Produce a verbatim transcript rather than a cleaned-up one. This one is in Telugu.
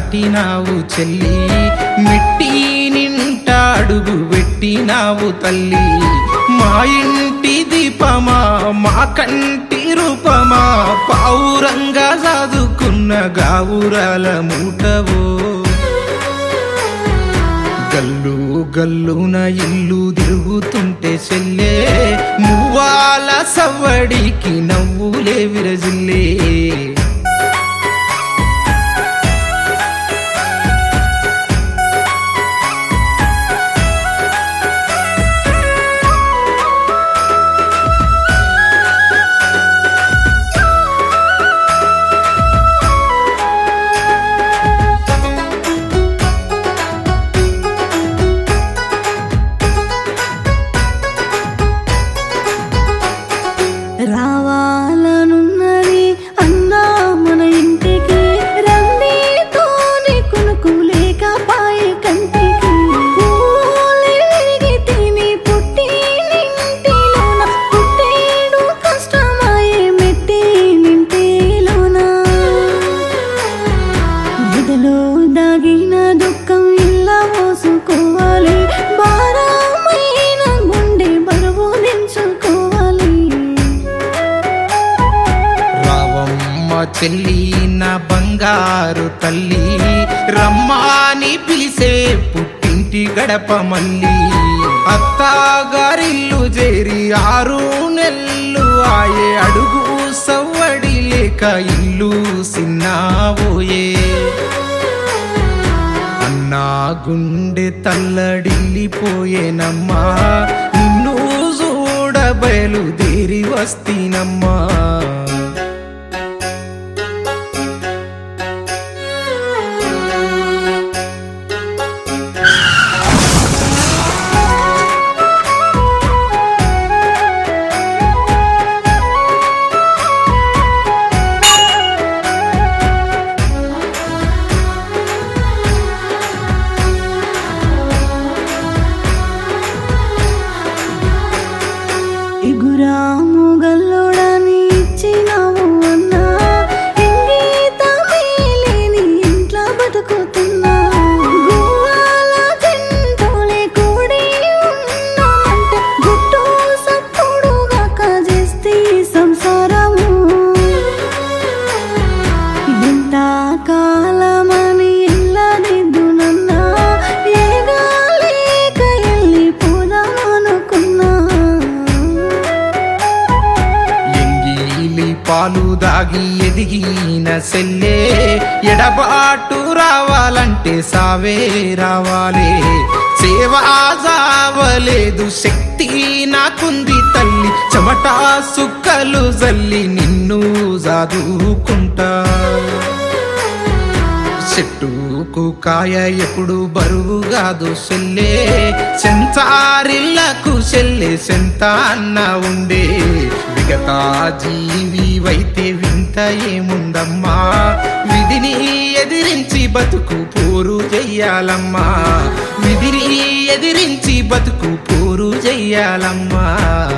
దాటినావు చెల్లి, మెట్టి నింట అడుగు పెట్టినావు తల్లి. మా ఇంటి దీపమా మా కంటి రూపమా, పావురంగా చదువుకున్న గావురాల మూటవో. గల్లు గల్లున ఇల్లు తిరుగుతుంటే చెల్లే, మువ్వాల సవ్వడికి నవ్వులే విరజిల్లే. రావాలనున్నది అన్నా మన ఇంటికి, రందితోని కునుకు లేకపాయే కంటికి. ఊళ్ళెరిగి తిని పుట్టినింటిలోన, పుట్టేడు కష్టమాయే మెట్టి నింటిలోన. ఎదలో దాగిన దుఃఖం ఇలా మోసుకోవాలి, భారమైన గుండె బరువు దించుకోవాలి. చెల్లి నా బంగారు తల్లి, రమ్మాని పిలిసే పుట్టింటి గడప మల్లి. అత్తగారిల్లు చేరి ఆరు నెల్లు ఆయే, అడుగు సవ్వడి లేక ఇల్లు సిన్నావోయే. అన్నా గుండె తల్లడిల్లిపోయేనమ్మా, నిన్ను చూడ బయలుదేరి వస్తీనమ్మా. ఎగురాము గల్లోడని ఇచ్చినావు అన్నా, ఇంగీతమేలేని ఇంట్లో బతుకుతున్నా. గువ్వాల జంతువులే కూడి ఉన్నామంటే, గుట్టు సప్పుడుగాక చేస్తే సంసారము. ఎంత కాలమని ఎల్లదిద్దునన్నా, ఏగాలేక వెళ్ళిపోదామనుకున్నా. పాలు దాగి ఎదిగిన సెల్లే, ఎడబాటు రావాలంటే సావే రావాలే. సేవా జావలేదు శక్తి నాకుంది తల్లి, చెమటా సుక్కలు జల్లి నిన్ను జాదుకుంటా. చెట్టుకు కాయ ఎప్పుడు బరువు కాదు సెల్లే, సెంచారిళ్లకు సెల్లే సెంత అన్న ఉండే. విగతా జీవివైతే వింత ఏముందమ్మా, విధిని ఎదిరించి బతుకు పోరు చెయ్యాలమ్మా. విధిని ఎదిరించి బతుకు పోరు చెయ్యాలమ్మా.